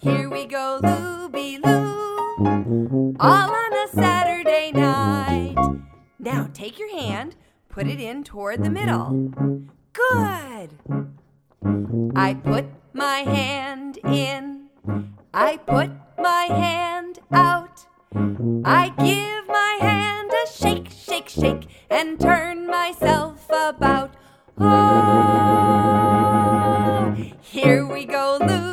Here we go, Looby-Loo, all on a Saturday night. Now take your hand, put it in toward the middle. Good. I put my hand in, I put my hand out. I give my hand a shake, shake, shake, and turn myself about. Oh, here we go, Lou.